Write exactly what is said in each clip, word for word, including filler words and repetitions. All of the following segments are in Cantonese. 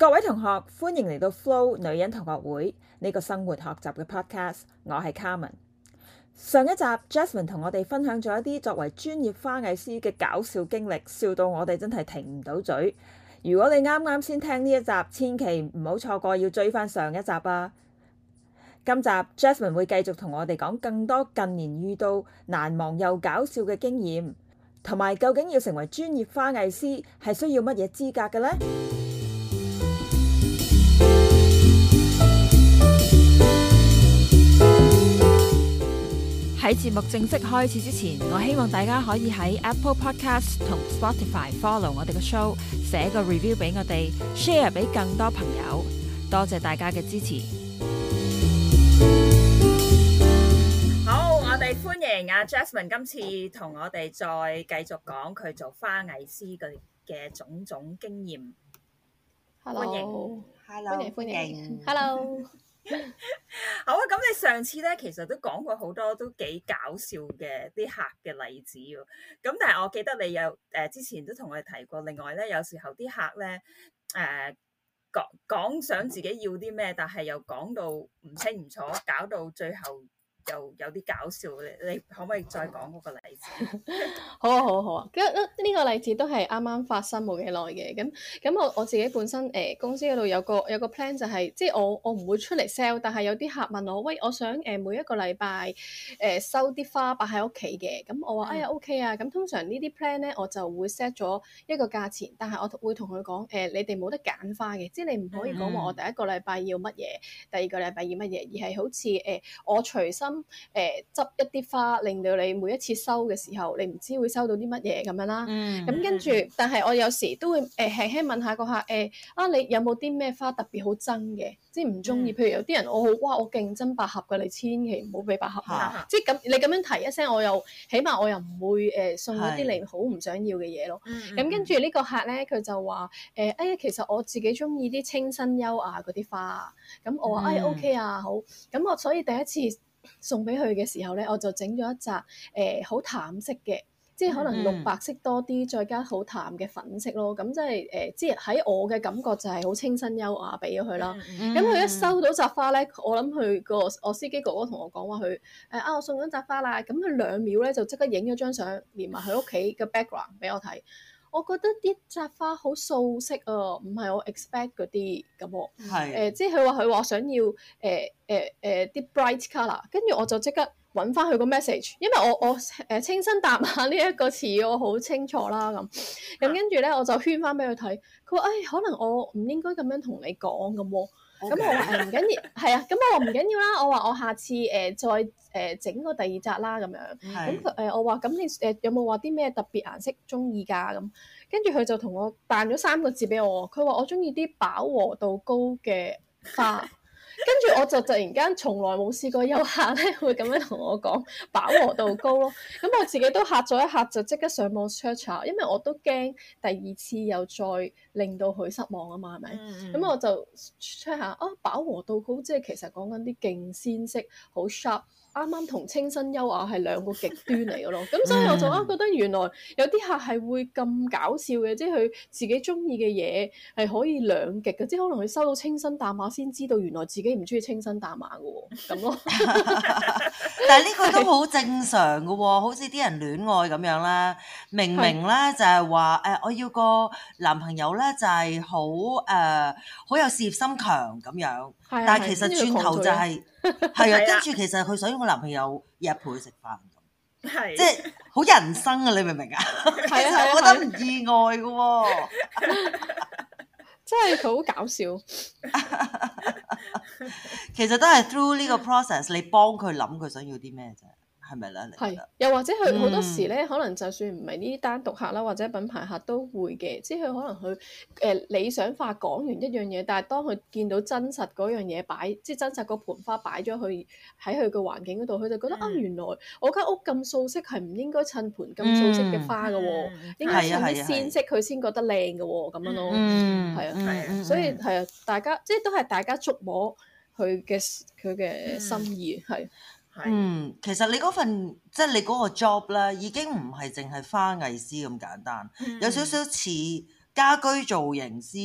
各位同學，歡迎嚟到 Flo 女人同學會呢個生活學習嘅 podcast，我係 Carmen。上一集 Jasmine 同我哋分享咗一啲作為專業花藝師嘅搞笑經歷，笑到我哋真係停唔到嘴。如果你啱啱先聽呢一集，千祈唔好錯過，要追翻上一集啊！今集 Jasmine 會繼續同我哋講更多近年遇到難忘又搞笑嘅經驗，同埋究竟要成為專業花藝師係需要乜嘢資格嘅呢？喺節目正式開始之前，我希望大家可以喺 Apple Podcast 同 Spotify follow 我哋嘅 show， 寫個 review 俾我哋 ，share 俾更多朋友。多謝大家嘅支持。好，我哋歡迎阿 Jasmine 今次同我哋再繼續講佢做花藝師嘅嘅種種經驗。 Hello， 歡迎 ，Hello，歡迎歡迎 ，Hello。 好啊！咁你上次咧，其實都講過好多都幾搞笑嘅啲客嘅例子喎。咁但係我記得你有誒、呃、之前都同我哋提過，另外咧有時候啲客咧誒講講想自己要啲咩，但係又講到唔清唔楚，搞到最後又有啲搞笑。你你可唔可以再講嗰個例子？ 好啊，好啊，好啊！咁呢個例子都係啱啱發生冇幾耐嘅。咁咁我我自己本身誒、呃、公司嗰度有個有個 plan 就係、是，即係我我唔會出嚟 sell，但係有啲客問我，喂，我想誒、呃、每一個禮拜誒收啲花擺喺屋企嘅。咁我話哎呀 OK 啊。咁通常呢啲 plan 咧，我就會 set 咗一個價錢，但係我會同佢講誒，你哋冇得揀花嘅，即係你唔可以講話我第一個禮拜要乜嘢，第二個禮拜要乜嘢，而係好似誒、呃、我隨心誒執、呃、一啲花，令到你每一次收嘅時候，你唔知會收到啲乜嘢咁樣啦。咁、嗯、跟住，但係我有時都會誒輕輕問下個客誒、欸、啊，你有冇啲咩花特別好憎嘅，即係唔中意？譬如有啲人我好哇，我勁憎百合嘅，你千祈唔好俾百合。啊、即係咁，你咁樣提一聲，我又起碼我又唔會誒、呃、送一啲你好唔想要嘅嘢咯。咁、嗯嗯、跟住呢個客咧，佢就話誒哎呀，其實我自己中意啲清新優雅嗰啲花。咁我話、嗯、哎 OK 啊，好。咁我所以第一次送俾佢嘅時候咧，我就整咗一紮誒好淡色嘅，即係可能綠白色多啲，再加好淡嘅粉色咯。咁即係誒，即係喺我嘅感覺就係好清新優雅，俾咗佢啦。咁佢、嗯、一收到紮花咧，我諗佢個我司機哥哥同我講話，佢誒啊，我送咗紮花啦。咁佢兩秒咧就即刻影咗張相，連埋佢屋企嘅 background 俾我睇。我覺得啲紮花好素色啊，唔係我 expect 嗰啲咁喎。係誒、呃，即係佢話佢話想要誒誒誒啲 bright colour，跟住我就即刻揾翻佢個 message，因為我我誒、呃、清新淡雅呢一個詞我好清楚啦咁。咁跟住咧我就圈翻俾佢睇，佢話誒可能我唔應該咁樣同你講咁喎。咁 Okay. 我話誒唔緊要，係啊，咁我話唔緊要啦。我話我下次誒、呃、再誒整、呃、個第二紮啦咁樣。咁佢誒我話咁你誒有冇話啲咩特別顏色中意㗎咁？跟住佢就同我彈咗三個字俾我，佢話我中意啲飽和度高嘅花。跟住我就突然間從來冇試過有客咧會咁樣同我講飽和度高咯。咁我自己都嚇咗一嚇，就即刻上網 search 下，因為我都驚第二次又再令到佢失望啊嘛，係咪？咁、嗯、我就 check 下啊，飽和度高即係其實講緊啲勁鮮色，好 sharp。啱啱同清新優雅係兩個極端嚟嘅咯，咁所以我就啊覺得原來有啲客係會咁搞笑嘅，即係佢自己中意嘅嘢係可以兩極嘅，即係可能佢收到清新淡雅先知道原來自己唔中意清新淡雅嘅喎，咁咯。 但係呢個都好正常嘅喎，好似啲人戀愛咁樣啦，明明咧就係話誒，我要個男朋友咧就係好誒好有事業心強咁樣，但係其實轉頭就係。係啊，跟住其實佢想要個男朋友日日陪佢食飯咁，係即係好人生啊！你明唔明啊？其實我覺得唔意外嘅喎， 真係好搞笑。 其實都係 through 呢個 process，你幫佢諗佢想要啲咩啫。係咪咧？ 係，又或者佢好多時咧，嗯、可能就算唔係呢啲單獨客啦，或者品牌客都會嘅，即係佢可能佢誒、呃、理想化講完一樣嘢，但係當佢見到真實嗰樣嘢擺，即係真實嗰盆花擺咗去喺佢個環境嗰度，佢就覺得、嗯、啊，原來我間屋咁素色係唔應該襯盆咁素色嘅花嘅喎，嗯、應該襯啲鮮色佢先覺得靚嘅喎，咁樣咯，係啊，係啊，所以係啊，大家即係都係大家觸摸佢嘅佢嘅心意係。 嗯，其實你嗰份即係你嗰個 job 咧，已經唔係淨係花藝師咁簡單，嗯、有少少似家居造型師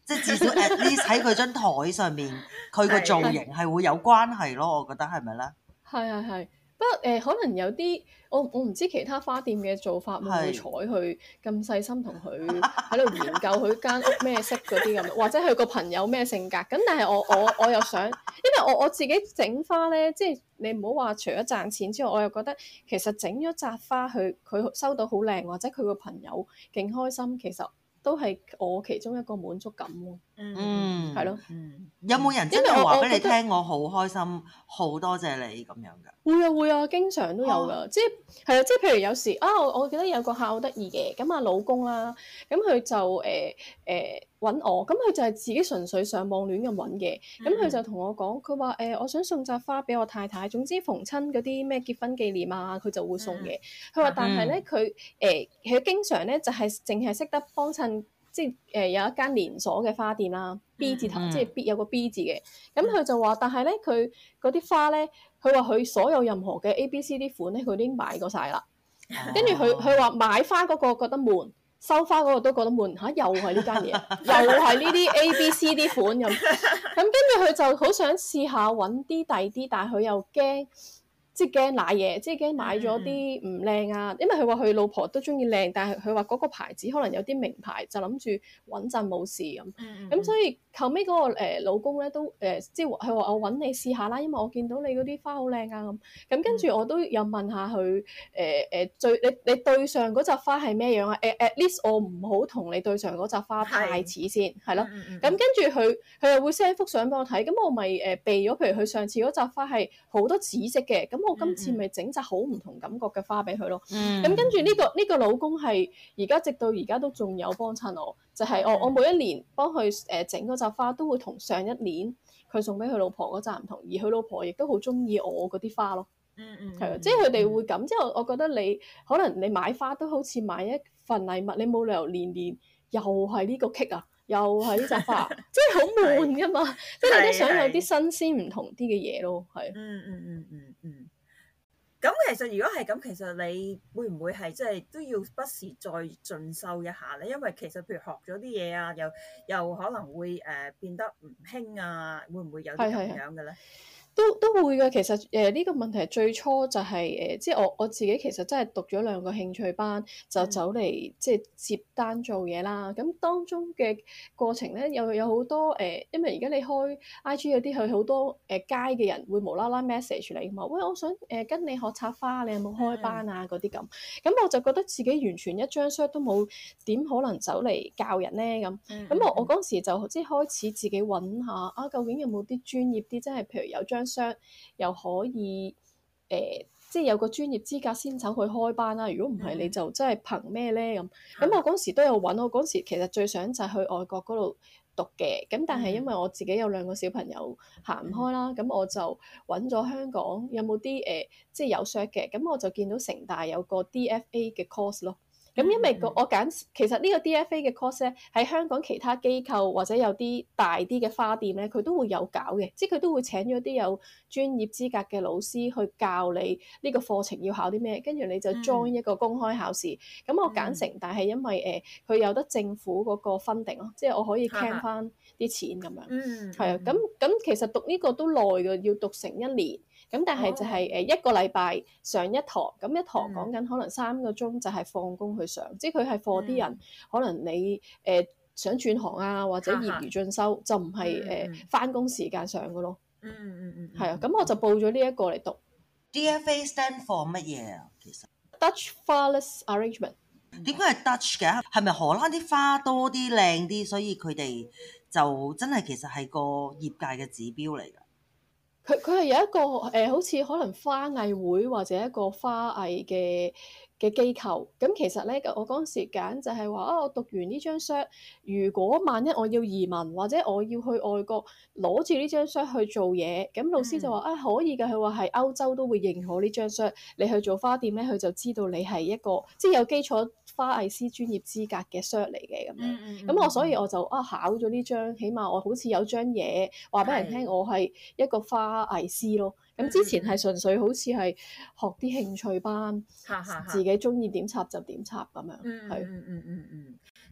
即係至少 at least 喺佢張台上面，佢個造型係會有關係咯。我覺得係咪咧？ 係係係。不過誒、呃，可能有啲我我唔知其他花店嘅做法會唔會睬佢咁細心同佢喺度研究佢間屋咩色嗰啲咁，或者佢個朋友咩性格咁。但係我我我又想，因為我我自己整花咧，即係你唔好話除咗賺錢之外，我又覺得其實整咗扎花，佢佢收到好靚，或者佢個朋友勁開心，其實都係我其中一個滿足感喎。 嗯， 係咯。 嗯，有冇人真係話俾你聽？我好開心，好多謝你咁樣㗎？ 會啊會啊，經常都有㗎、哦，即係係啊，即係譬如有時啊，我我記得有個客好得意嘅，咁啊老公啦，咁佢就誒誒揾我，咁佢就係自己純粹上網亂咁揾嘅，咁佢、嗯、就同我講，佢話誒我想送扎花俾我太太，總之逢親嗰啲咩結婚紀念啊，佢就會送嘅。佢話、嗯、但係咧佢誒佢經常咧就係淨係識得幫襯。即係誒、呃、有一間連鎖嘅花店啦 ，B 字頭，嗯、即係 B 有個 B 字嘅。咁佢就話，但係咧佢嗰啲花咧，佢話佢所有任何嘅 A、B、C 啲款咧，佢已經買過晒啦。跟住佢佢話買花嗰個覺得悶，收花嗰個都覺得悶嚇、啊，又係呢間嘢，又係呢啲 A、B、C 啲款咁。咁跟住佢就好想試下揾啲第啲，但係佢又驚。即係驚買嘢，即係驚買咗啲唔靚啊！因為佢話佢老婆都中意靚，但係佢話嗰個牌子可能有啲名牌，就諗住穩陣冇事咁。咁、嗯嗯、所以後尾嗰、那個、呃、老公咧都誒、呃，即係佢話我揾你試下啦，因為我見到你嗰啲花好靚啊咁。咁跟住我都有問下佢誒誒最你你對上嗰扎花係咩樣啊？誒、呃、at least 我唔好同你對上嗰扎花太似先，係咯。咁跟住佢佢又會 send 幅相俾我睇，咁我咪誒、呃、避咗。譬如佢上次嗰扎花係好多紫色嘅，咁。我今次咪整紮好唔同感覺嘅花俾佢咯，咁、嗯、跟住呢、呢個呢、呢個老公係而家直到而家都仲有幫襯我，就係、係、我我每一年幫佢誒整嗰紮花都會同上一年佢送俾佢老婆嗰紮唔同，而佢老婆亦都好中意我嗰啲花咯。嗯嗯，係啊，即係佢哋會咁，即係我覺得你可能你買花都好似買一份禮物，你冇理由年年又係呢個 cake 啊，又係呢扎花，即係好悶噶嘛，即係你都想有啲新鮮唔同啲嘅嘢咯，係。嗯嗯嗯嗯嗯。 咁其實如果係咁，其實你會唔會係即係都要不時再進修一下咧？因為其實譬如學咗啲嘢啊，又又可能會誒、呃、變得唔興啊，會唔會有啲咁樣嘅咧？ 都都會嘅，其實誒呢、呃這個問題最初就係、是、誒、呃，即係我我自己其實真係讀咗兩個興趣班，就走嚟、嗯、即係接單做嘢啦。咁當中嘅過程咧，又有好多誒、呃，因為而家你開 I G 嗰啲，佢好多誒、呃、街嘅人會無啦啦 message 你嘛，喂，我想誒、呃、跟你學插花，你有冇開班啊？嗰啲咁，咁我就覺得自己完全一張 shot 都冇，點可能走嚟教人咧？咁咁、嗯嗯、我我嗰時就即係開始自己揾下啊，究竟有冇啲專業啲，即係譬如有張商又可以誒、呃，即係有個專業資格先走去開班啦。如果唔係，你就真係憑咩咧咁？咁、嗯、我嗰時都有揾，我嗰時其實最想就係去外國嗰度讀嘅。咁但係因為我自己有兩個小朋友行唔開啦，咁、嗯、我就揾咗香港有冇啲誒，即係有 cert 嘅。咁我就見到城大有個 D F A 嘅 course 咯。咁因為個我揀，其實呢個 D F A 嘅 course 咧，喺香港其他機構或者有啲大啲嘅花店咧，佢都會有搞嘅，即係佢都會請咗啲有專業資格嘅老師去教你呢個課程要考啲咩，跟住你就 join 一個公開考試。咁、嗯、我揀城大係因為誒佢、呃、有得政府嗰個 funding 咯，即係我可以 claim 翻啲錢咁樣。嗯，係啊，咁咁其實讀呢個都耐嘅，要讀成一年。咁但係就係誒一個禮拜上一堂，咁一堂講緊可能三個鐘就係放工去上，嗯、即係佢係 for 啲人，嗯、可能你誒、呃、想轉行啊，或者業餘進修，嗯、就唔係誒返工時間上嘅咯。嗯嗯嗯，係、嗯、啊，咁我就報咗呢一個嚟讀。 D F A stand for 乜嘢啊？其實 Dutch Flowers Arrangement。 點解係 Dutch 嘅？係咪荷蘭啲花多啲靚啲，所以佢哋就真係其實係個業界嘅指標嚟㗎？ 佢佢係有一個誒、呃，好似可能花藝會或者一個花藝嘅嘅機構。咁其實咧，我嗰陣時揀就係話啊，我讀完呢張 cert，如果萬一我要移民或者我要去外國攞住呢張 cert 去做嘢，咁老師就話、嗯、啊可以㗎。佢話係歐洲都會認可呢張 cert，你去做花店咧，佢就知道你係一個即係有基礎花藝師專業資格嘅 cert 嚟嘅咁樣。咁、嗯嗯、我所以我就啊考咗呢張，起碼我好似有張嘢話俾人聽，我係一個花藝師咯。咁之前係純粹好似係學啲興趣班，自己中意點插就點插咁樣。係。 嗯嗯嗯嗯嗯。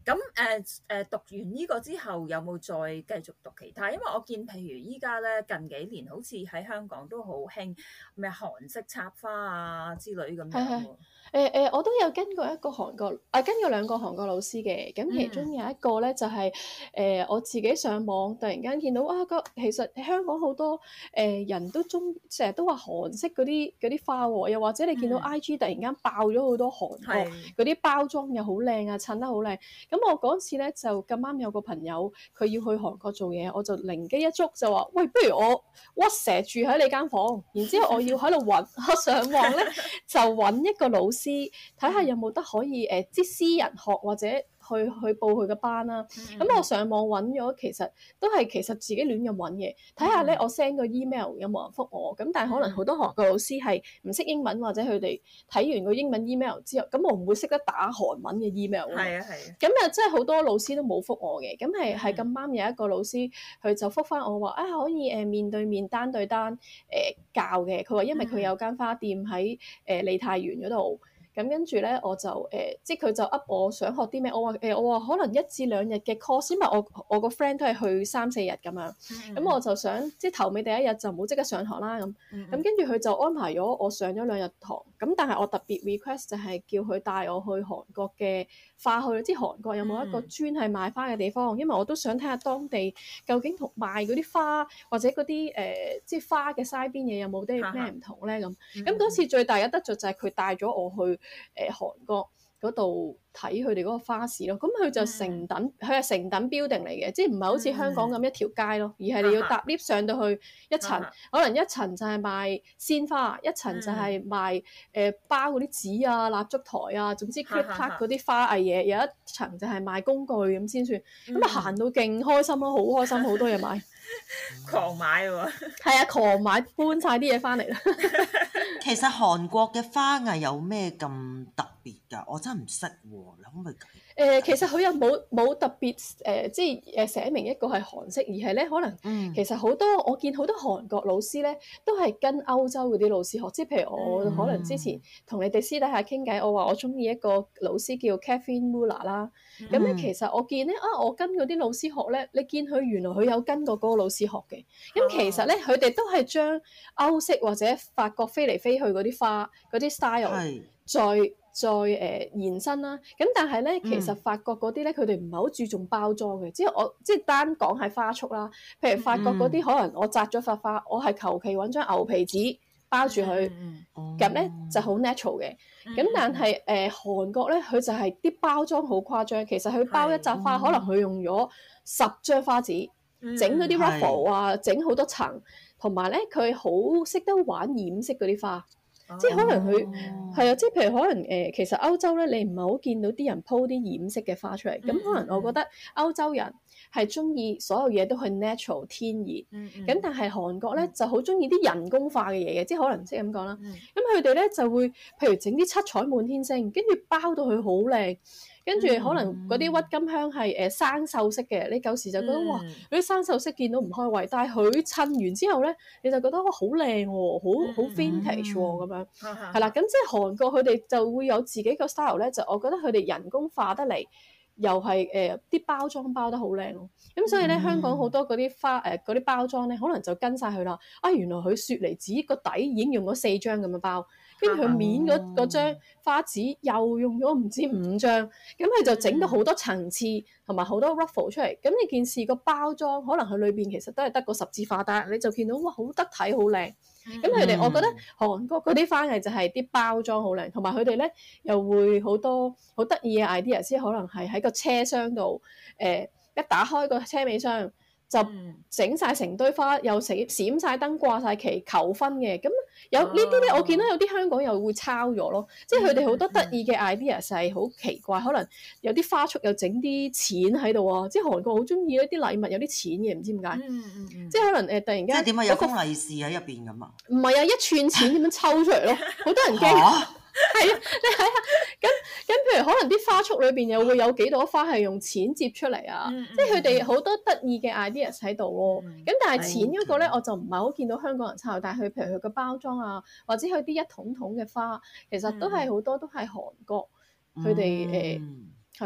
咁誒誒讀完呢個之後，有冇再繼續讀其他？因為我見譬如依家咧近幾年好似喺香港都好興咩韓式插花啊之類咁樣喎。 誒誒，我都有跟過一個韓國，啊跟過兩個韓國老師嘅，咁其中有一個咧就係、是、誒、呃、我自己上網突然間見到啊個，其實香港好多誒、呃、人都中成日都話韓式嗰啲嗰啲花喎，又或者你見到 I G 突然間爆咗好多韓國嗰啲包裝又好靚啊，襯得好靚。咁我嗰次咧就咁啱有個朋友佢要去韓國做嘢，我就靈機一觸就話：喂，不如我屈蛇住喺你間房，然之後我要喺度揾，我上網咧就揾一個老師。睇下有冇得可以誒，即、呃、私人學或者去去報佢嘅班啦。咁、嗯、我上網揾咗，其實都係其實自己亂咁揾嘅。睇下咧，我 send 個 email 有冇人覆我。咁但係可能好多韓國老師係唔識英文，或者佢哋睇完個英文 email 之後，咁我唔會識得打韓文嘅 email。係啊係啊。咁啊，真係好多老師都冇覆我嘅。咁係係咁啱有一個老師，佢就覆返我話啊，可以誒面對面單對單誒、呃、教嘅。佢話因為佢有間花店喺誒梨泰院嗰度。咁跟住咧，我就誒、呃，即係佢就噏我想學啲咩，我話誒、呃，我話可能一至兩日嘅 course，因為我我個 friend 都係去三四日咁樣，咁、mm hmm. 我就想即係頭尾第一日就唔好即刻上堂啦咁，咁、mm hmm. 跟住佢就安排咗我上咗兩日堂，咁但係我特別 request 就係叫佢帶我去韓國嘅花墟，即係韓國有冇一個專係賣花嘅地方，因為我都想睇下當地究竟同賣嗰啲花或者嗰啲誒即係花嘅 side 邊嘢有冇啲咩唔同咧咁，咁嗰、mm hmm. 次最大嘅得着就係佢帶咗我去。誒韓國嗰度睇佢哋嗰個花市咯，咁佢就成等，佢係成等 building 嚟嘅，即係唔係好似香港咁一條街咯，而係你要搭 lift 上到去一層，可能一層就係賣鮮花，一層就係賣誒、呃、包嗰啲紙啊、蠟燭台啊，總之 clip clip 嗰啲花藝嘢，有一層就係賣工具咁先算，咁啊行到勁開心咯，好開心，好多嘢買。 狂買喎， 係啊，狂買搬晒啲嘢翻嚟啦。 其實韓國嘅花藝有咩咁特別㗎？我真係唔識喎，你可唔可以？ 誒、呃，其實佢又冇冇特別誒、呃，即係誒寫明一個係韓式，而係咧可能、嗯、其實好多我見好多韓國老師咧都係跟歐洲嗰啲老師學，即係譬如我、嗯、可能之前同你哋私底下傾偈，我話我中意一個老師叫 Catherine Muller 啦，咁咧、嗯、其實我見咧啊，我跟嗰啲老師學咧，你見佢原來佢有跟過嗰個老師學嘅，咁其實咧佢哋都係將歐式或者法國飛嚟飛去嗰啲花嗰啲 style 是再。再誒、呃、延伸啦，咁但係咧，其實法國嗰啲咧，佢哋唔係好注重包裝嘅，即係我即係單講係花束啦。譬如法國嗰啲，嗯、可能我紮咗塊花，我係求其揾張牛皮紙包住佢，咁咧、嗯、就好 natural 嘅。咁、嗯、但係誒、呃、韓國咧，佢就係啲包裝好誇張，其實佢包一紮花，嗯、可能佢用咗十張花紙整嗰啲 ruffle 啊，整好多層，同埋咧佢好識得玩染色嗰啲花。即係可能佢係啊，即係譬如可能誒、呃，其實歐洲咧，你唔係好見到啲人鋪啲染色嘅花出嚟，咁、嗯、可能我覺得歐洲人係中意所有嘢都係 natural 天然，咁、嗯嗯、但係韓國咧就好中意啲人工化嘅嘢嘅，即係可能即係咁講啦。咁佢哋咧就會譬如整啲七彩滿天星，跟住包到佢好靚。跟住可能嗰啲鬱金香係誒生鏽色嘅，你舊時就覺得、嗯、哇，嗰啲生鏽色見到唔開胃，但係佢襯完之後咧，你就覺得哇好靚喎，好好 vintage 喎咁樣，係啦、嗯，咁即係韓國佢哋就會有自己個 style 咧，就我覺得佢哋人工化得嚟，又係誒啲包裝包得好靚咯，咁所以咧、嗯、香港好多嗰啲花誒嗰啲包裝咧，可能就跟晒佢啦，啊原來佢雪梨紙個底已經用咗四張咁樣包。跟住佢面嗰嗰張花紙又用咗唔知五張，咁佢就整到好多層次同埋好多 ruffle 出嚟。咁呢件事個包裝可能佢裏邊其實都係得個十字花，但係你就見到哇好得體好靚。咁佢哋我覺得韓國嗰啲花藝就係啲包裝好靚，同埋佢哋咧又會好多好得意嘅 idea，即係可能係喺個車廂度誒一打開個車尾箱。就整晒成堆花，又閃閃曬燈，掛晒旗，求婚嘅。咁有呢啲咧，我見到有啲香港又會抄咗咯。即係佢哋好多得意嘅 idea 係好奇怪，可能有啲花束又整啲錢喺度啊。即係韓國好中意一啲禮物有啲錢嘅，唔知點解。嗯嗯嗯。即係可能誒、呃，突然間即係點啊？有封利是喺入邊咁啊？唔係啊，一串錢點樣抽出嚟咯？好多人驚。啊係啊，你睇下，咁咁譬如可能啲花束裏邊又會有幾朵花係用錢接出嚟啊，嗯、即係佢哋好多得意嘅 ideas 喺度咯。咁、嗯、但係錢嗰個咧，我就唔係好見到香港人抄，但係佢譬如佢個包裝啊，或者佢啲一桶桶嘅花，其實都係好多都係韓國佢哋誒係啊。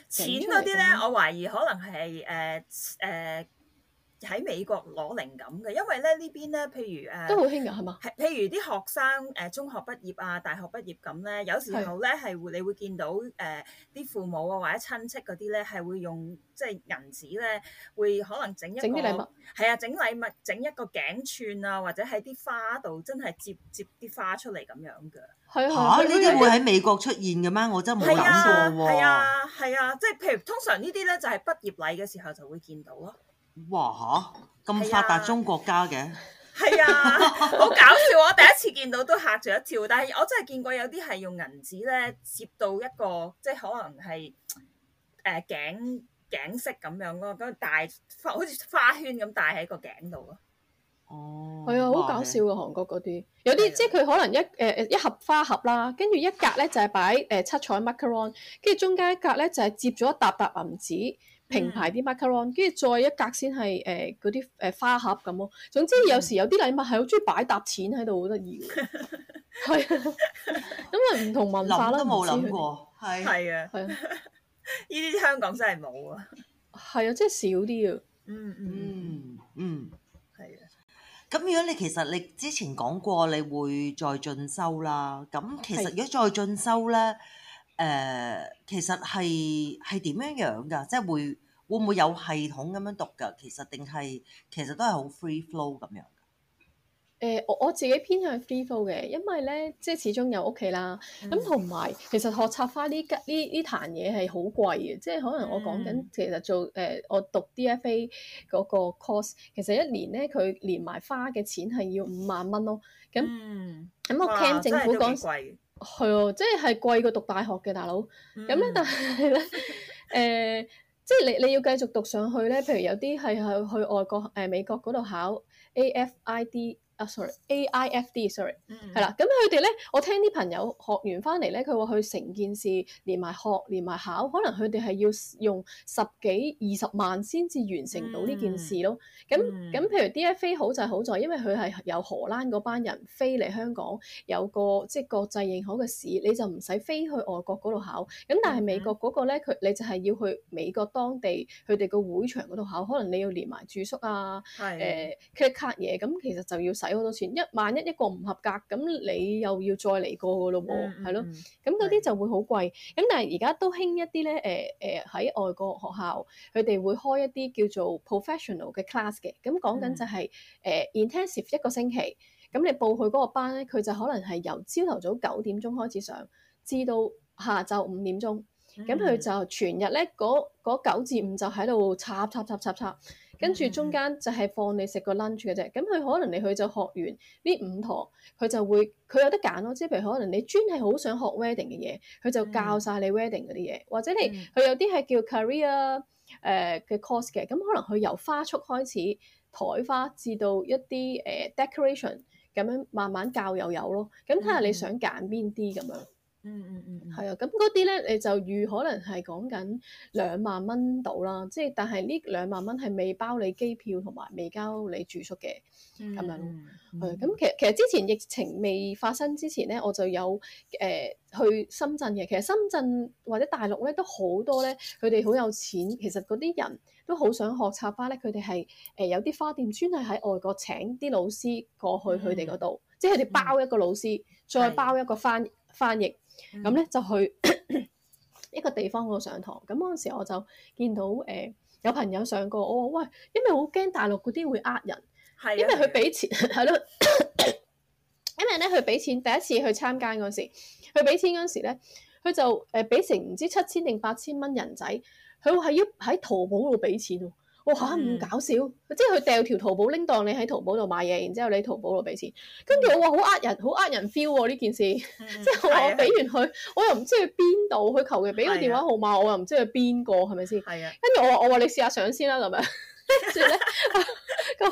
錢整出嗰啲咧， 嚟咁樣我懷疑可能係誒誒喺美國攞靈感嘅，因為咧呢邊咧，譬如誒。 都好興㗎，係嘛？ 係，譬如啲學生誒、呃、中學畢業啊、大學畢業咁咧，有時候咧係會你會見到誒啲、呃、父母啊或者親戚嗰啲咧係會用即係銀紙咧，會可能整一個整啲禮物， 係啊，整禮物整一個頸串啊，或者喺啲花度真係接接啲花出嚟咁樣嘅。 係嚇！ 啊， 呢啲會喺美國出現嘅咩？我真係冇係啊諗過喎。 係啊係啊，即係譬如通常呢啲咧就係畢業禮嘅時候就會見到咯。 哇嚇！咁發達中國家嘅。 係啊，好搞笑！我第一次見到都嚇咗一跳，但係我真係見過有啲係用銀紙咧接到一個，即係可能係誒、呃、頸頸飾咁樣咯，咁戴花好似花圈咁戴喺個頸度咯。 哦。 係啊，好哇搞笑啊！韓國嗰啲有啲係啊即係佢可能一誒誒、一盒花盒啦，跟住一格咧就係擺誒七彩 macaron，跟住中間一格咧就係接咗一沓沓銀紙。平排啲 macaron，跟住再一格先係誒嗰啲誒花盒咁咯。總之有時有啲禮物係好中意擺沓錢喺度，好得意嘅。係啊，咁啊唔同文化啦， 諗都冇唔知佢哋諗過，係。 係啊， 係啊， 呢啲香港真係冇啊。 係啊，即係少啲啊。 嗯嗯嗯嗯。 係啊。 咁如果你其實你之前講過你會再進修啦，咁其實係如果再進修咧，誒、其實係係點樣樣㗎？即係會會唔會有系統咁樣讀㗎？其實定係其實都係好 free flow 咁樣。 誒、我我自己偏向 free flow 嘅，因為咧即係始終有屋企啦，咁同埋其實學插花呢吉呢呢壇嘢係好貴嘅，即係可能我講緊嗯其實做誒、我讀 D F A 嗰個 course，其實一年咧佢連埋花嘅錢係要五萬蚊咯，咁嗯， 咁我哇 cam 政府真係都講幾貴。 係啊，即係係貴過讀大學嘅大佬。咁咧、 嗯但係咧，誒、即係你你要繼續讀上去咧，譬如有啲係去去外國誒、美國嗰度考 A F I D 啊，sorry，A I F D，sorry， 嗯係啦。咁佢哋咧，我聽啲朋友學完翻嚟咧，佢話佢成件事連埋學連埋考，可能佢哋係要用十幾二十萬先至完成到呢件事咯。咁咁、 嗯譬如 D F A 好就係好在，因為佢係由荷蘭嗰班人飛嚟香港，有個即係國際認可嘅試，你就唔使飛去外國嗰度考。咁但係美國嗰個咧，佢你就係要去美國當地佢哋個會場嗰度考，可能你要連埋住宿啊， 係誒 credit card 嘢，咁其實就要使好多錢。一萬一一個唔合格，咁你又要再嚟過噶咯喎， 嗯係咯、 嗯咁嗰係啲就會好貴。咁但係而家都興一啲咧，誒誒喺外國學校，佢哋會開一啲叫做 professional 嘅 class 嘅。咁講緊就係、誒、intensive 一個星期。咁你報佢嗰個班咧，佢就可能係由朝頭早九點鐘開始上，至到下晝五點鐘。咁佢、就全日咧嗰嗰九至五就喺度插插插插插，跟住中間就係放你食個 lunch 嘅啫。咁佢可能你去就學完呢五堂，佢就會佢有得揀咯。即係譬如可能你專係好想學 wedding 嘅嘢，佢就教晒你 wedding 嗰啲嘢，或者你佢有啲係叫 career 誒嘅 course 嘅，咁可能佢由花束開始，台花至到一啲誒、呃 decoration 咁樣慢慢教又有咯。咁睇下你想揀邊啲咁樣。 嗯嗯嗯嗯， 係啊，咁嗰啲咧你就預可能係講緊兩萬蚊到啦，即係但係呢兩萬蚊係未包你機票同埋未交你住宿嘅咁樣咯。 嗯係咁、其實其實之前疫情未發生之前咧，我就有誒、呃去深圳嘅。其實深圳或者大陸咧都好多咧，佢哋好有錢，其實嗰啲人都好想學插花咧。佢哋係誒有啲花店專係喺外國請啲老師過去佢哋嗰度，即係佢哋包一個老師，再包一個翻翻譯。咁咧、嗯、就去一個地方嗰度上堂，咁嗰陣時我就見到誒、呃、有朋友上過，我話喂，因為好驚大陸嗰啲會呃人， 係因為佢俾錢係咯，因為咧佢俾錢第一次去參加嗰時，佢俾錢嗰時咧，佢就誒俾成唔知七千定八千蚊人仔，佢係要喺淘寶度俾錢喎。哇嚇咁搞笑，即係佢掉條淘寶拎當你喺淘寶度買嘢，然之後你喺淘寶度俾錢，跟住我話好呃人，好呃人 feel 喎呢件事，即係我話我俾完佢，我又唔知去邊度，佢求其俾個電話號碼，我又唔知佢邊個係咪先？ 係啊， 跟住我話我話你試下上先啦咁樣，跟住咧個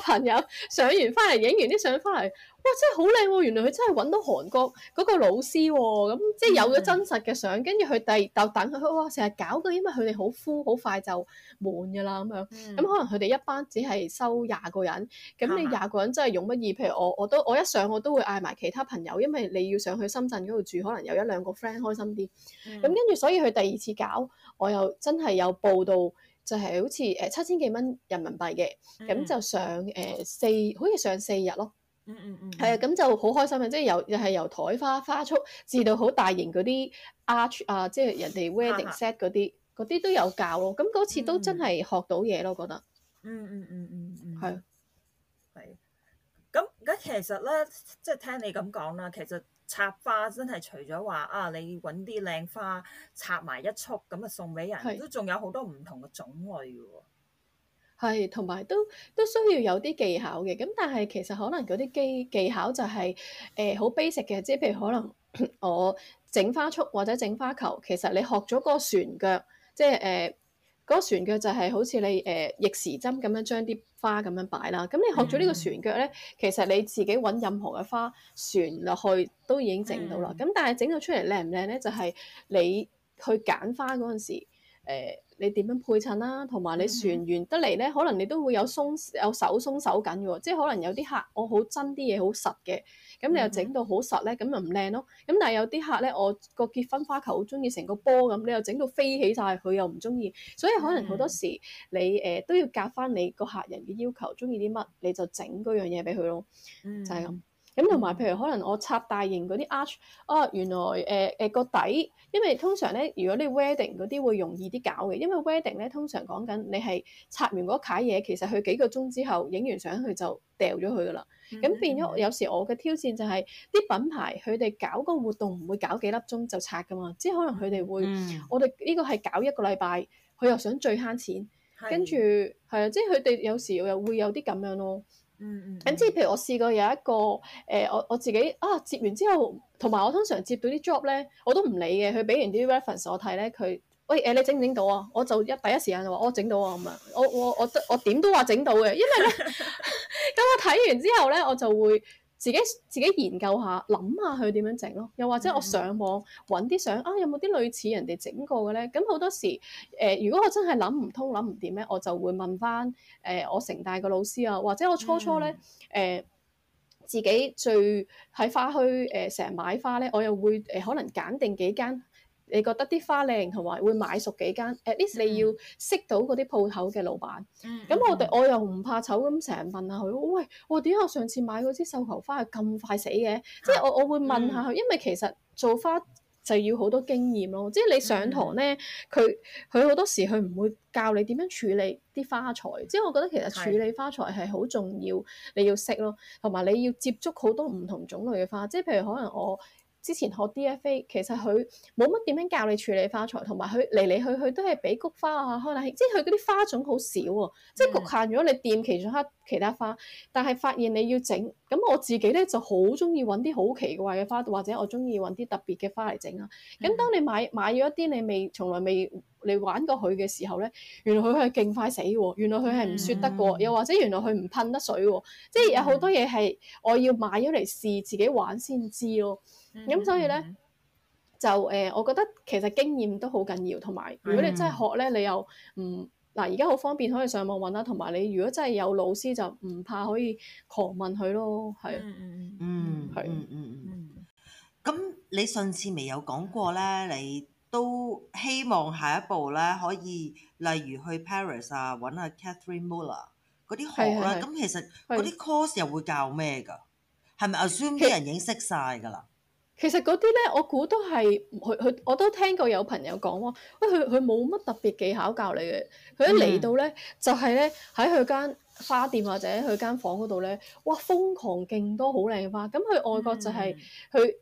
朋友上完翻嚟，影完啲相翻嚟，哇！真係好靚喎！原來佢真係揾到韓國嗰個老師喎、哦，咁即係有咗真實嘅相，跟住佢第就等佢，哇！成日搞嘅，因為佢哋好 full，好快就滿㗎啦咁樣。咁、嗯、可能佢哋一班只係收廿個人，咁你廿個人真係用乜嘢？譬如我我都我一上我都會嗌埋其他朋友，因為你要上去深圳嗰度住，可能有一兩個 friend 開心啲。咁跟住所以佢第二次搞，我又真係有報到。就係好似誒七千幾蚊人民幣嘅，咁、嗯、就上誒、呃、四，好似上四日咯。嗯嗯嗯，係啊，咁就好開心嘅，即係由又係由台花花束至到好大型嗰啲 arch 啊，即係人哋 wedding set 嗰啲，嗰啲都有教咯。咁嗰次都真係學到嘢咯，我覺得。嗯嗯嗯嗯嗯，係係。咁咁其實咧，即係聽你咁講啦，其實。插花真係除咗話啊，你揾啲靚花插埋一束咁啊送俾人，是都仲有好多唔同嘅種類嘅喎。 係，同埋都都需要有啲技巧嘅。咁但係其實可能嗰啲技技巧就係誒好 basic 嘅，即係譬如可能我整花束或者整花球，其實你學咗個旋腳，即係誒。呃嗰個旋腳就係好似你誒、呃、逆時針咁樣將啲花咁樣擺啦。咁你學咗呢個旋腳咧，其實你自己揾任何嘅花旋落去都已經整到啦。咁、嗯、但係整到出嚟靚唔靚咧，就係、是、你去揀花嗰陣時、呃，你點樣配襯啦，同埋你旋完得嚟咧，可能你都會有鬆有手鬆手緊嘅喎。即係可能有啲客我好憎啲嘢好實嘅。咁你又整到好實咧，咁咪唔靚咯。咁但係有啲客咧，我個結婚花球好中意成個波咁，你又整到飛起晒，佢又唔中意。所以可能好多時你誒、呃、都要夾翻你個客人嘅要求，中意啲乜你就整嗰樣嘢俾佢咯。嗯、就係咁。咁同埋譬如可能我插大型嗰啲 arch，啊原來誒誒個底，因為通常咧，如果你 wedding 嗰啲會容易啲搞嘅，因為 wedding 咧通常講緊你係插完嗰楷嘢，其實佢幾個鐘之後影完相佢就掉咗佢噶啦。咁、嗯、變咗有時我嘅挑戰就係、是、啲品牌佢哋搞個活動唔會搞幾粒鐘就拆噶嘛，即係可能佢哋會，嗯、我哋呢個係搞一個禮拜，佢又想最慳錢，的跟住係啊，即係佢哋有時又會有啲咁樣咯。嗯嗯，咁即係譬如我試過有一個誒、呃，我我自己啊接完之後，同埋我通常接到啲 job 咧，我都唔理嘅。佢俾完啲 reference 我睇咧，佢喂誒、呃、你整唔整到啊？我就一第一時間就話我整到啊咁啊，我我我我點都話整到嘅，因為咧咁我睇完之後咧，我就會自己自己研究下，諗下佢點樣整咯。又或者我上網揾啲相啊，有冇啲類似人哋整過嘅咧？咁好多時誒、呃，如果我真係諗唔通、諗唔掂咧，我就會問翻誒、呃、我城大個老師啊，或者我初初咧誒、呃、自己最喺花墟誒成日買花咧，我又會誒、呃、可能揀定幾間。你覺得啲花靚，同埋會買熟幾間 at least 你要識到嗰啲鋪頭嘅老闆。咁、嗯、我哋我又唔怕醜咁成日問下佢，喂，我點解我上次買嗰支繡球花係咁快死嘅？即係、啊、我我會問下佢，因為其實做花就要好多經驗咯。即係你上堂咧，佢佢好多時佢唔會教你點樣處理啲花材。即係我覺得其實處理花材係好重要，你要識咯，同埋你要接觸好多唔同種類嘅花。即係譬如可能我之前學 D F A， 其實佢冇乜點樣教你處理花材，同埋佢嚟嚟去去都係俾菊花啊、開冷氣，即係佢嗰啲花種好少喎，即係局限咗你掂其中一其他花。但係發現你要整，咁我自己咧就好中意揾啲好奇怪嘅花，或者我中意揾啲特別嘅花嚟整啊。咁、嗯、當你買買咗一啲你未從來未你玩過佢嘅時候咧，原來佢係勁快死喎，原來佢係唔雪得過，嗯、又或者原來佢唔噴得水喎，即係有好多嘢係我要買咗嚟試自己玩先知咯。咁、嗯、所以咧就誒、呃，我覺得其實經驗都好緊要，同埋如果你真係學咧，你又唔嗱而家好方便可以上網揾啦，同埋你如果真係有老師就唔怕可以狂問佢咯，係嗯嗯嗯係嗯嗯嗯。咁你上次未有講過咧，你都希望下一步咧可以例如去 Paris 啊揾阿 Catherine Muller 嗰啲學啦。咁其實嗰啲 course 又會教咩㗎？係咪 assume 啲人已經識晒㗎啦？ 其實嗰啲咧，我估都係佢佢，我都聽過有朋友講喎，喂佢佢冇乜特別技巧教你嘅，佢一嚟到咧、嗯、就係咧喺佢間花店或者佢間房嗰度咧，哇瘋狂勁多好靚花，咁佢外國就係佢誒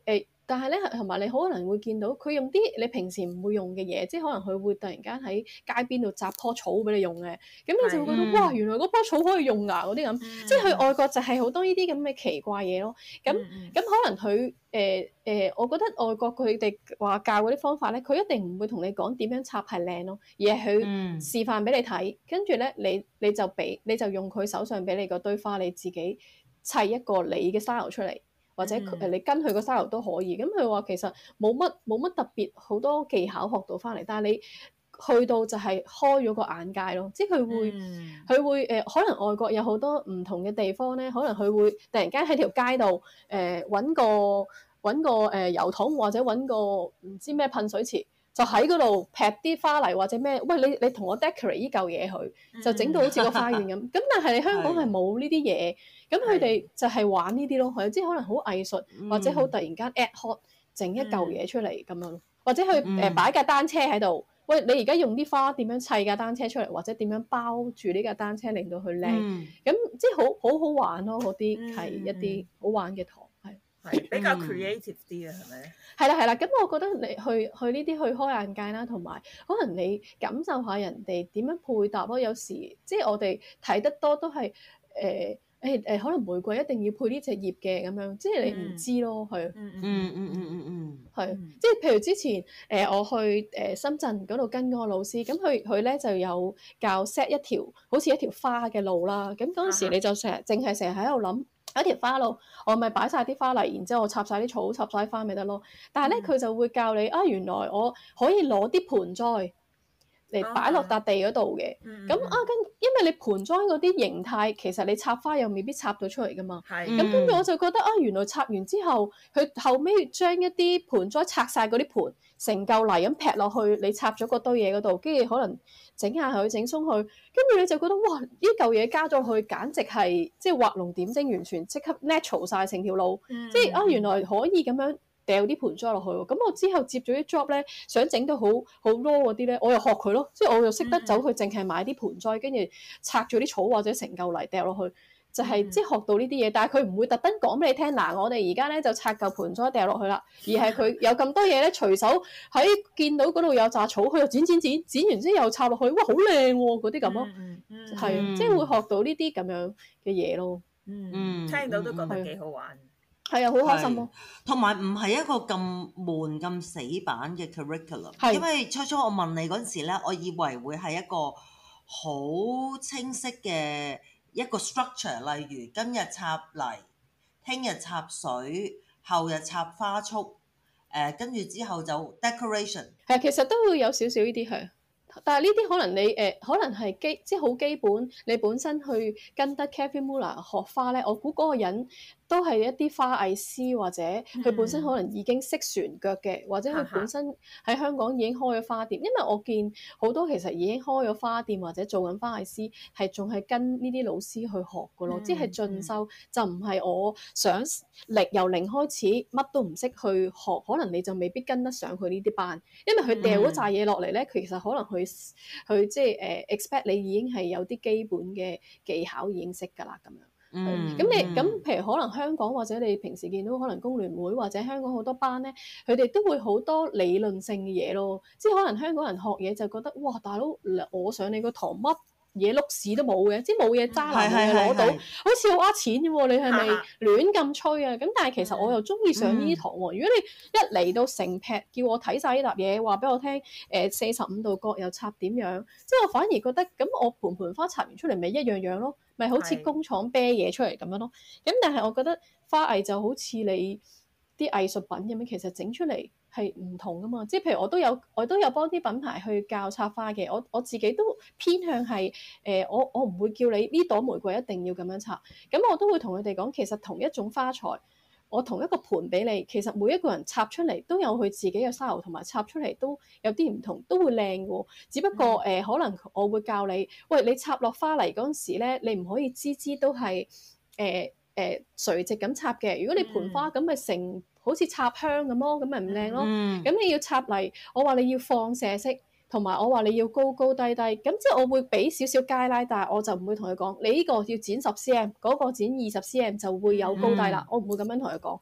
但係咧，同埋你可能會見到佢用啲你平時唔會用嘅嘢，即係可能佢會突然間喺街邊度摘棵草俾你用嘅，咁你就會覺得係哇，原來嗰棵草可以用啊嗰啲咁， 嗯即係去外國就係好多呢啲咁嘅奇怪嘢咯。咁咁、 嗯嗯可能佢誒誒，我覺得外國佢哋話教嗰啲方法咧，佢一定唔會同你講點樣插係靚咯，而係佢嗯示範俾你睇，跟住咧你你就俾你就用佢手上俾你嗰堆花，你自己砌一個你嘅 style 出嚟。或者佢誒嗯你跟佢個 style 都可以，咁佢話其實冇乜冇乜特別好多技巧學到翻嚟，但係你去到就係開咗個眼界咯，即係佢會佢、 嗯會誒、呃、可能外國有好多唔同嘅地方咧，可能佢會突然間喺條街度誒揾個揾個誒、呃、油桶或者揾個唔知咩噴水池。就喺嗰度劈啲花泥或者咩？喂，你你同我 decorate 依嚿嘢佢，就整到好似個花園咁。咁但係你香港係冇呢啲嘢，咁佢哋就係玩呢啲咯，係即係可能好藝術，或者好突然間 ad hoc 整一嚿嘢出嚟咁樣，或者佢誒擺架單車喺度。喂，你而家用啲花點樣砌架單車出嚟，或者點樣包住呢架單車令到佢靚？咁即係好好好玩咯，嗰啲係一啲好玩嘅堂，係。 係比較 creative 啲嘅，係咪？ 係啦係啦，咁我覺得你去去呢啲去開眼界啦，同埋可能你感受下人哋點樣配搭咯。有時即係我哋睇得多都係誒誒誒，可能玫瑰一定要配呢隻葉嘅咁樣，即係你唔知咯，係。 嗯嗯嗯嗯嗯嗯， 係，即係譬如之前誒、呃、我去誒、呃、深圳嗰度跟嗰個老師，咁佢佢咧就有教 set 一條好似一條花嘅路啦。咁嗰陣時你就成日淨係成日喺度諗。一條花路，我咪擺晒啲花嚟，然之後我插晒啲草，插晒花咪得咯。但係咧，佢、嗯、就會教你啊，原來我可以攞啲盆栽嚟擺落笪地嗰度嘅。咁、嗯、啊，跟因為你盆栽嗰啲形態，其實你插花又未必插到出嚟噶嘛。咁跟住我就覺得啊，原來插完之後，佢後尾將一啲盆栽拆晒嗰啲盆，成嚿泥咁劈落去，你插咗嗰堆嘢嗰度，跟住可能整下佢，整鬆佢，跟住你就覺得哇！呢嚿嘢加咗去，簡直係即係畫龍點睛，完全即刻 natural 晒成條路。嗯、即係啊，原來可以咁樣掉啲盆栽落去喎。咁我之後接咗啲 job 咧，想整到好好 raw 嗰啲咧，我又學佢咯。即係我又識得走去，淨係買啲盆栽，跟住拆咗啲草或者成嚿泥掉落去。就係即係學到呢啲嘢，但係佢唔會特登講俾你聽。嗱，我哋而家咧就拆嚿盆栽掉落去啦，而係佢有咁多嘢咧，隨手喺見到嗰度有紮草，佢又剪剪剪，剪完之後又插落去，哇，好靚喎！嗰啲咁咯，係即係會學到呢啲咁樣嘅嘢咯。 嗯，聽到都覺得幾好玩。 係啊，好開心咯。 同埋唔係一個咁悶咁死板嘅 curriculum， 係因為初初我問你嗰陣時咧，我以為會係一個好清晰嘅一個 structure，例如今日插泥，聽日插水，後日插花束，誒、呃，跟住之後就 decoration。 係，其實都會有少少呢啲係，但係呢啲可能你誒、呃，可能係基，即係好基本。你本身去跟得 Cathy Muller 學花咧，我估嗰個人都係一啲花藝師，或者佢本身可能已經識船腳嘅，或者佢本身喺香港已經開咗花店。因為我見好多其實已經開咗花店或者做緊花藝師，係仲係跟呢啲老師去學㗎咯，即係進修，就唔係我想零由零開始乜都唔識去學，可能你就未必跟得上佢呢啲班，因為佢掉嗰扎嘢落嚟咧，其實可能佢佢即係誒 expect 你已經係有啲基本嘅技巧已經識㗎啦咁樣。 嗯， 咁你咁譬如可能香港或者你平時見到可能工聯會或者香港好多班咧，佢哋都會好多理論性嘅嘢咯，即係可能香港人學嘢就覺得哇，大佬我上你個堂乜嘢碌屎都冇嘅，即係冇嘢揸拿冇嘢攞到，好似好呃錢嘅喎，你係咪亂咁吹啊？咁但係其實我又中意上呢啲堂喎。嗯、如果你一嚟到成劈叫我睇晒呢沓嘢，話俾我聽，誒四十五度角又插點樣，即係我反而覺得咁我盆盆花插完出嚟咪一樣樣咯。咪好似工廠啤嘢出嚟咁樣咯，咁但係我覺得花藝就好似你啲藝術品咁樣，其實整出嚟係唔同噶嘛。即係譬如我都有我都有幫啲品牌去教插花嘅，我我自己都偏向係誒、呃，我我唔會叫你呢朵玫瑰一定要咁樣插，咁我都會同佢哋講，其實同一種花材，我同一個盤俾你，其實每一個人插出嚟都有佢自己嘅 style，同埋插出嚟都有啲唔同，都會靚嘅。只不過誒、呃，可能我會教你，喂，你插落花泥嗰陣時咧，你唔可以支支都係誒誒垂直咁插嘅。如果你盆花咁咪成好似插香咁咯，咁咪唔靚咯。咁、嗯、你要插泥，我話你要放射式。同埋我話你要高高低低，咁即係我會俾少少街拉，但係我就唔會同佢講，你呢個要剪十 cm，嗰個剪二十 cm 就會有高低啦。嗯、我唔會咁樣同佢講，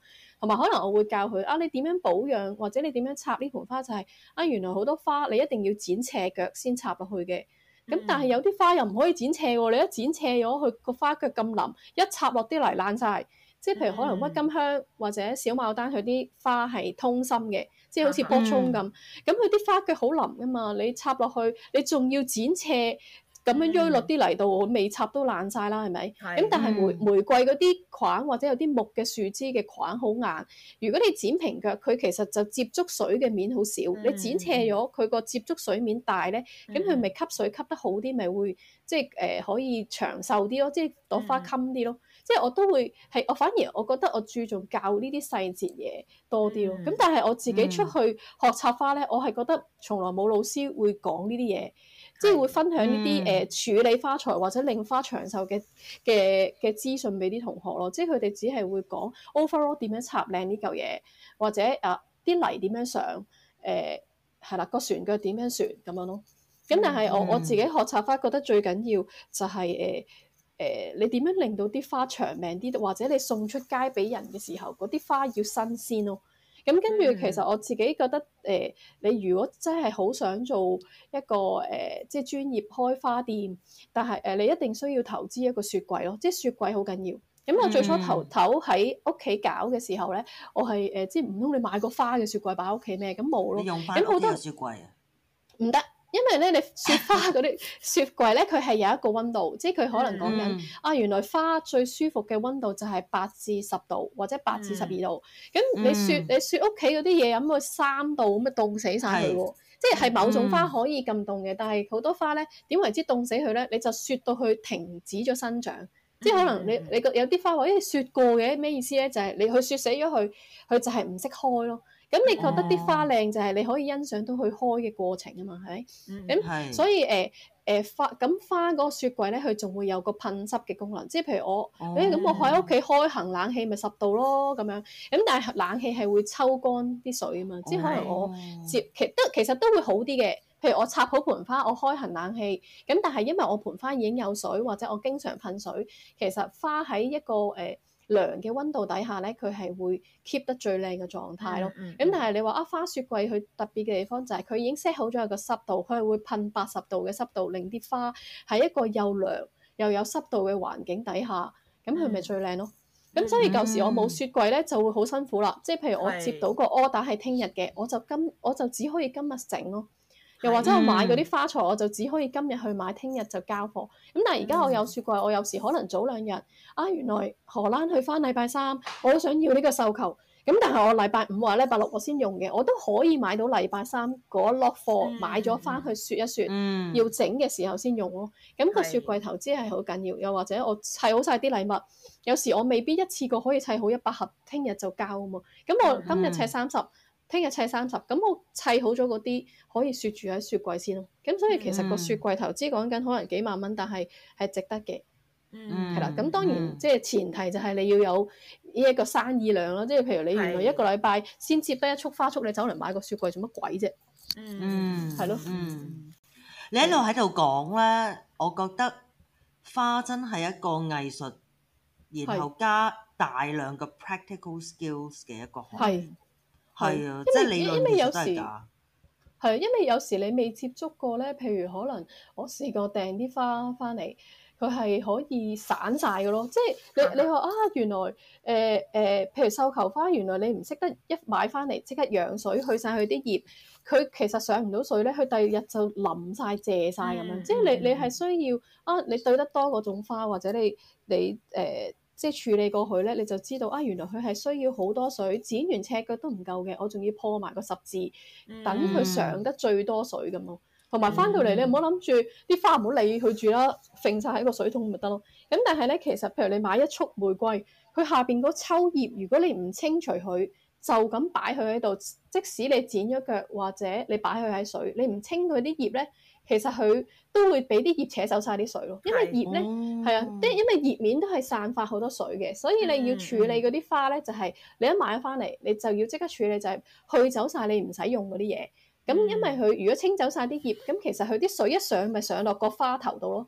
同埋可能我會教佢啊，你點樣保養或者你點樣插呢盆花就係、是、啊，原來好多花你一定要剪斜腳先插落去嘅。咁、嗯、但係有啲花又唔可以剪斜喎，你一剪斜咗，佢個花腳咁腍，一插落啲泥爛晒。即係譬如可能鬱金香或者小牡丹，佢啲花係通心嘅，即係好似卜葱咁。咁佢啲花腳好腍噶嘛，你插落去，你仲要剪斜咁樣鋥落啲泥度，未插都爛晒啦，係咪？咁但係玫玫瑰嗰啲梗或者有啲木嘅樹枝嘅梗好硬，如果你剪平腳，佢其實就接觸水嘅面好少。你剪斜咗，佢個接觸水面大咧，咁佢咪吸水吸得好啲，咪會即係誒、呃、可以長壽啲咯，即係朵花襟啲咯。即係我都會係，我反而我覺得我注重教呢啲細節嘢多啲咯。咁、嗯、但係我自己出去學插花咧，我係覺得從來冇老師會講呢啲嘢，即係會分享呢啲誒處理花材或者令花長壽嘅嘅嘅資訊俾啲同學咯。即係佢哋只係會講 overall 點樣插靚呢嚿嘢，或者啊啲泥點樣上，誒係啦個船腳點樣旋咁樣咯。咁但係我我自己學插花覺得最緊要就係、是、誒。呃誒、呃，你點樣令到啲花長命啲，或者你送出街俾人嘅時候，嗰啲花要新鮮咯。咁跟住，其實我自己覺得，誒、呃，你如果真係好想做一個誒、呃，即係專業開花店，但係誒、呃，你一定需要投資一個雪櫃咯，即係雪櫃好緊要。咁我最初頭頭喺屋企搞嘅時候咧，我係誒、呃，即係唔通你買個花嘅雪櫃擺喺屋企咩？咁冇咯。 你用翻屋企嘅雪櫃啊？ 唔得。因為咧，你雪花嗰啲雪櫃咧，佢係有一個溫度，即係佢可能講緊、嗯、啊，原來花最舒服嘅溫度就係八至十度或者八至十二度。咁、嗯、你雪你雪屋企嗰啲嘢飲去三度咁咪凍死晒佢喎。即係某種花可以咁凍嘅，嗯、但係好多花咧點為之凍死佢咧？你就雪到佢停止咗生長。嗯、即係可能你你個有啲花話咦雪過嘅咩意思咧？就係、是、你去雪死咗佢，佢就係唔識開咯。咁你覺得啲花靚就係你可以欣賞到佢開嘅過程啊嘛，係咪？咁、嗯、所以誒誒、呃、花咁花嗰個雪櫃咧，佢仲會有個噴濕嘅功能，即係譬如我誒咁、哦欸、我喺屋企開行冷氣咪十度咯咁樣，咁但係冷氣係會抽乾啲水啊嘛，即係可能我接其都其實都會好啲嘅。譬如我插好盆花，我開行冷氣，咁但係因為我盆花已經有水或者我經常噴水，其實花喺一個誒、呃涼嘅溫度底下咧，佢係會 keep 得最靚嘅狀態咯。咁、嗯嗯、但係你話啊，花雪櫃佢特別嘅地方就係佢已經 set 好咗有個濕度，佢係會噴八十度嘅濕度，令啲花喺一個又涼又有濕度嘅環境底下，咁佢咪最靚咯。咁、嗯、所以舊時我冇雪櫃咧，就會好辛苦啦。即係譬如我接到個 order 係聽日嘅，我就今我就只可以今日整咯。又或者我買嗰啲花材，我就只可以今日去買，聽日就交貨。咁但係而家我有雪櫃，我有時可能早兩日啊，原來荷蘭去翻禮拜三，我都想要呢個繡球。咁但係我禮拜五或者禮拜六我先用嘅，我都可以買到禮拜三嗰一落貨，嗯、買咗翻去雪一雪，嗯、要整嘅時候先用咯。咁、個雪櫃投資係好緊要。又或者我砌好晒啲禮物，有時我未必一次過可以砌好一百盒，聽日就交啊嘛。咁我今日砌三十。聽日砌三十，咁我砌好咗嗰啲可以雪住喺雪櫃先咯。咁所以其實個雪櫃投資講緊可能幾萬蚊，但係係值得嘅。嗯，係啦。咁當然、嗯、即係前提就係你要有呢一個生意量咯。即係譬如你原來一個禮拜先接得一束花束，你走嚟買個雪櫃做乜鬼啫？ 嗯， 係咯。 嗯，你一路喺度講咧，我覺得花真係一個藝術，然後加大量嘅 practical skills 嘅一個行業。係啊，即係理論其實都係假。 係，因為有時你未接觸過咧，譬如可能我試過訂啲花翻嚟，佢係可以散晒嘅咯。即係你你話啊，原來誒誒、呃呃，譬如繡球花，原來你唔識得一買翻嚟即刻養水，去晒佢啲葉，佢其實上唔到水咧，佢第二日就淋晒、謝晒咁樣。嗯、即係你你係需要啊，你對得多嗰種花，或者你你誒。呃即係處理過去咧，你就知道啊，原來佢係需要好多水，剪完尺腳都唔夠嘅，我仲要破埋個十字，等佢上得最多水咁咯。同埋翻到嚟，你唔好諗住啲花唔好理佢住啦，揈晒喺個水桶咪得咯。咁但係咧，其實譬如你買一束玫瑰，佢下邊嗰抽葉，如果你唔清除佢，就咁擺佢喺度，即使你剪咗腳或者你擺佢喺水，你唔清佢啲葉咧。其實佢都會俾啲葉扯走晒啲水咯，因為葉咧係啊，即係因為葉面都係散發好多水嘅，所以你要處理嗰啲花咧，就係、是、你一買咗翻嚟，你就要即刻處理，就係去走晒你唔使用嗰啲嘢。咁因為佢如果清走晒啲葉，咁其實佢啲水一上咪上落個花頭度咯。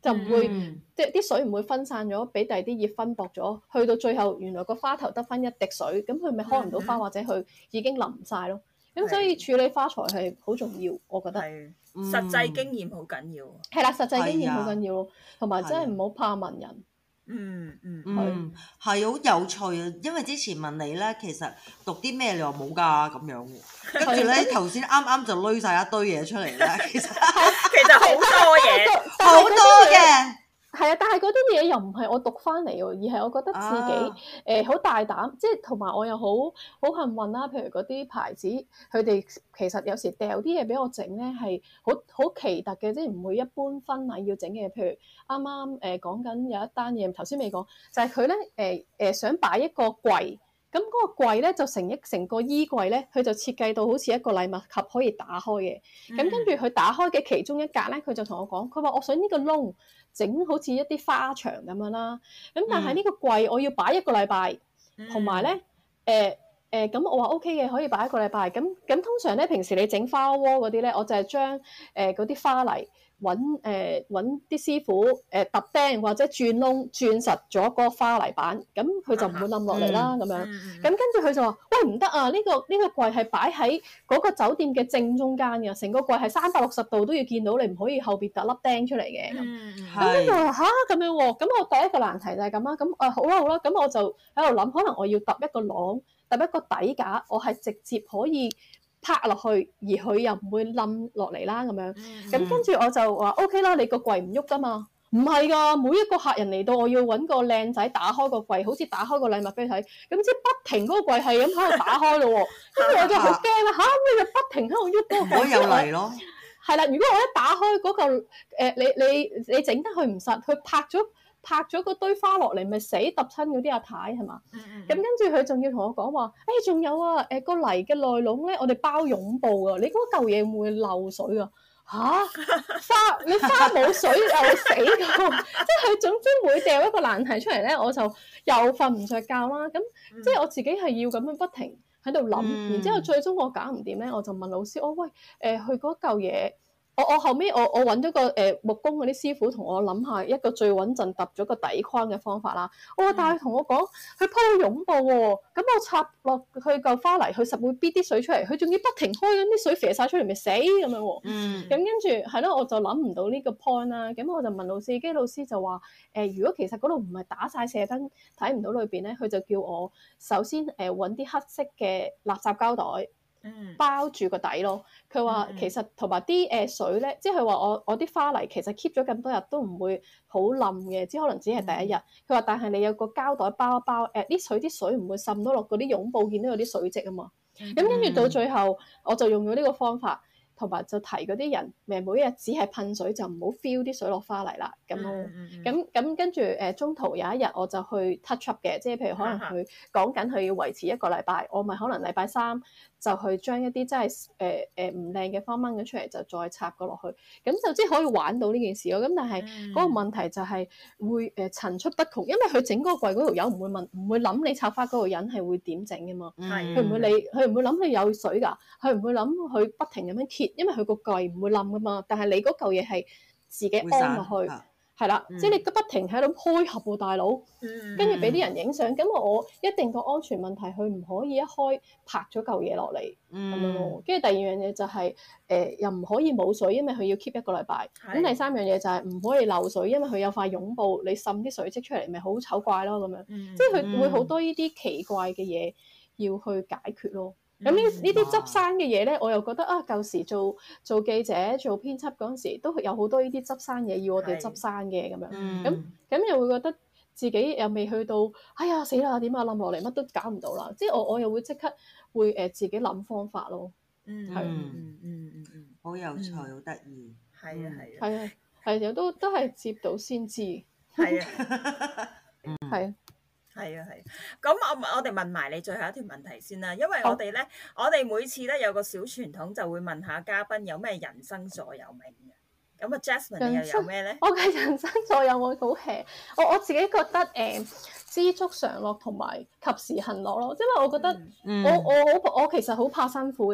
就唔會、 嗯、 即係啲水唔會分散咗，俾第二啲葉分薄咗，去到最後原來個花頭得翻一滴水，咁佢咪開唔到花， 嗯、 或者佢已經淋晒咯。咁所以處理花材係好重要，我覺得。 係實際經驗好緊要。 係啦，實際經驗好緊要咯，同埋、啊、真係唔好怕問人。 嗯嗯嗯，係好有趣啊！因為之前問你咧，其實讀啲咩，你話冇㗎咁樣喎。跟住咧，頭先啱啱就攏晒一堆嘢出嚟咧，其實其實好多嘢， 好多嘅。 係啊，但係嗰啲嘢又唔係我讀翻嚟喎，而係我覺得自己誒好、啊呃、大膽，即係同埋我又好好幸運啦。譬如嗰啲牌子，佢哋其實有時掉啲嘢俾我整咧，係好好奇特嘅，即係唔會一般婚禮要整嘅。譬如啱啱誒講緊有一單嘢，頭先未講，就係佢咧誒誒想擺一個櫃。咁嗰個櫃咧就成一成個衣櫃咧，佢就設計到好似一個禮物盒可以打開嘅。咁跟住佢打開嘅其中一格咧，佢就同我講，佢話我想呢個窿整好似一啲花牆咁樣啦。咁但係呢個櫃我要擺一個禮拜，同埋咧誒誒咁我話 O K 嘅，可以擺一個禮拜。咁咁通常咧平時你整花窩嗰啲咧，我就係將誒嗰啲花泥。揾誒揾啲師傅誒揼釘或者轉窿轉實咗嗰個花泥板，咁佢就唔會冧落嚟啦咁樣。咁跟住佢就話：喂，唔得啊！呢個呢個櫃係擺喺嗰個酒店嘅正中間嘅，成個櫃係三百六十度都要見到，你唔可以後邊揼粒釘出嚟嘅。咁咁跟住話嚇咁樣喎。咁我第一個難題就係咁啦。咁啊好啦好啦，咁我就喺度諗，可能我要揼一個籠，揼一個底架，我係直接可以拍落去，而佢又唔會冧落嚟啦咁樣。咁跟住我就話 O K 啦，你個櫃唔喐噶嘛？唔係㗎，每一個客人嚟到，我要揾個靚仔打開個櫃，好似打開個禮物俾佢睇。咁即係不停嗰個櫃係咁喺度打開咯喎。跟住我就好驚啦嚇，咩就不停喺度喐嗰個櫃。我又嚟咯。係啦，如果我一打開嗰嚿誒，你你你整得佢唔實，佢拍咗。拍咗個堆花落嚟，咪死揼親嗰啲阿太係嘛？咁跟住佢仲要同我講話，誒仲有啊，誒個泥嘅內籠咧，我哋包擁布啊，你嗰嚿嘢會唔會漏水啊？嚇花你花冇水又死㗎，即係佢總之每掉一個難題出嚟咧，我就又瞓唔着覺啦。咁即係我自己係要咁樣不停喺度諗，然之後最終我搞唔掂咧，我就問老師：我喂誒，佢嗰嚿嘢。我我後尾我我揾咗個誒、呃、木工嗰啲師傅同我諗下一個最穩陣揼咗個底框嘅方法啦。我話但係同我講佢鋪擁布喎，咁我插落去嚿花泥，佢實會逼啲水出嚟，佢仲要不停開緊啲水射晒出嚟，咪死咁樣喎。嗯。咁跟住係咯，我就諗唔到呢個 point 啦。咁我就問老師，跟住老師就話誒、呃，如果其實嗰度唔係打晒射燈，睇唔到裏邊咧，佢就叫我首先誒揾啲黑色嘅垃圾膠袋。包住個底咯，佢話其實同埋啲誒水咧，即係佢話我我啲花泥其實 keep 咗咁多日都唔會好冧嘅，只可能只係第一日。佢話但係你有個膠袋包一包，誒啲水啲水唔會滲到落嗰啲擁布，見到有啲水跡啊嘛。咁跟住到最後，我就用咗呢個方法。同埋就提嗰啲人，誒每一日只係噴水就唔好 fill 啲水落花泥啦，咁咯。咁咁跟住誒中途有一日我就去 touch up 嘅，即係譬如可能佢講緊佢要維持一個禮拜，我咪可能禮拜三就去將一啲真係誒誒唔靚嘅花掹咗出嚟，就再插過落去，咁就即係可以玩到呢件事咯。咁但係嗰個問題就係會誒層出不窮，因為佢整嗰個櫃嗰條友唔會問，唔會諗你插花嗰個人係會點整嘅嘛。佢唔會理，佢唔會諗你有水㗎，佢唔會諗佢不停咁樣揭。因為佢個櫃唔會冧噶嘛，但係你嗰嚿嘢係自己安落去，係啦，即係你不停喺度開合喎，大佬，跟住俾啲人影相，咁我一定個安全問題，佢唔可以一開拍咗嚿嘢落嚟咁樣咯。跟住第二樣嘢就係誒又唔可以冇水，因為佢要 keep 一個禮拜。咁第三樣嘢就係唔可以漏水，因為佢有塊擁布，你滲啲水跡出嚟，咪好醜怪咯咁樣。即係佢會好多呢啲奇怪嘅嘢要去解決咯。咁呢呢啲執生嘅嘢咧，我又覺得啊，舊時做做記者、做編輯嗰陣時，都有好多呢啲執生嘢要我哋執生嘅咁樣。咁咁又會覺得自己又未去到，哎呀死啦點啊冧落嚟，乜都搞唔到啦。即係我我又會即刻會誒自己諗方法咯。 嗯，係，嗯嗯嗯嗯， 好有趣，好得意。 係啊係啊。 係啊係啊，都都係接到先知。 係啊。 係啊。 係啊係，咁我我哋問埋你最後一條問題先啦，因為我哋咧，哦、我哋每次咧有個小傳統，就會問下嘉賓有咩人生座右銘嘅。咁啊 Jasmine 你又有咩咧？ 我嘅人生座右銘好 hea，我我自己覺得誒、呃、知足常樂同埋及時行樂咯，因為我覺得、嗯、我我好我其實好怕辛苦嘅個人。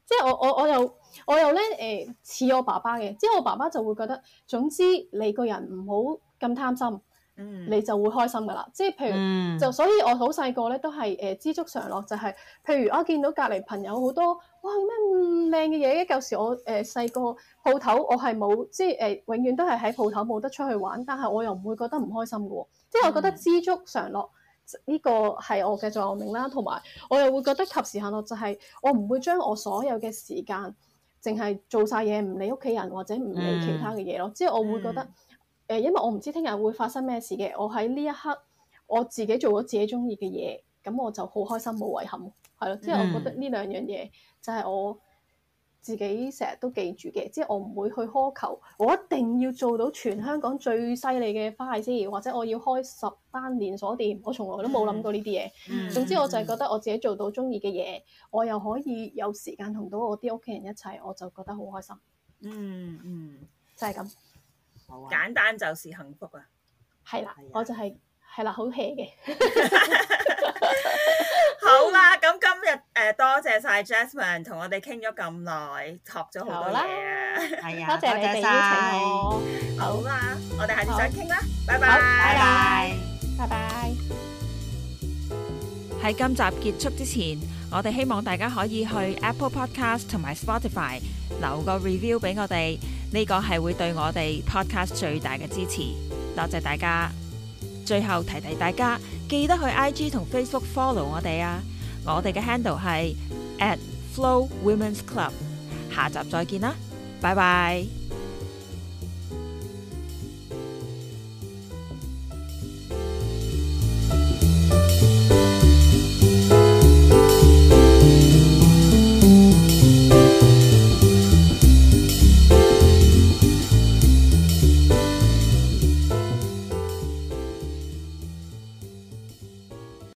即係我我我又我又咧誒似我爸爸嘅，即係我爸爸就會覺得，總之你個人唔好咁貪心。 嗯， 你就會開心噶啦，即係譬如、 嗯、 就所以我好細個咧都係誒、呃、知足常樂，就係、是、譬如我見到隔離朋友好多哇咩咁靚嘅嘢，舊時我誒細個鋪頭我係冇即係誒、呃、永遠都係喺鋪頭冇得出去玩，但係我又唔會覺得唔開心嘅喎，即係我覺得知足常樂呢、這個係我嘅座右銘啦，同埋我又會覺得及時行樂就係我唔會將我所有嘅時間淨係做晒嘢，唔理屋企人或者唔理其他嘅嘢咯，即係、嗯、我會覺得。嗯誒，因為我唔知聽日會發生咩事嘅，我喺呢一刻我自己做咗自己中意嘅嘢，咁我就好開心冇遺憾，係咯。即係我覺得呢兩樣嘢就係我自己成日都記住嘅，即係我唔會去苛求，我一定要做到全香港最犀利嘅花藝師，或者我要開十間連鎖店，我從來都冇諗過呢啲嘢。 嗯、 總之我就係覺得我自己做到中意嘅嘢，我又可以有時間同到我啲屋企人一齊，我就覺得好開心。 嗯嗯， 就係咁。 啊、簡單就是幸福啊！ 係啦，我就係係啦，好 hea 嘅。 好啦，咁今日誒、呃、多謝晒 Jasmine 同我哋傾咗咁耐，學咗好多嘢啊！ 係啊， 多謝你哋邀請我。 好啦，我哋下次再傾啦，拜拜， 拜拜，拜拜。 喺今集結束之前，我哋希望大家可以去 Apple Podcast 同埋 Spotify 留個 review 俾我哋，呢個係會對我哋 podcast 最大嘅支持。多謝大家。最後提提大家，記得去 I G 同 Facebook follow 我哋啊！我哋嘅 handle 係 at Flow Women's Club。下集再見啦，拜拜。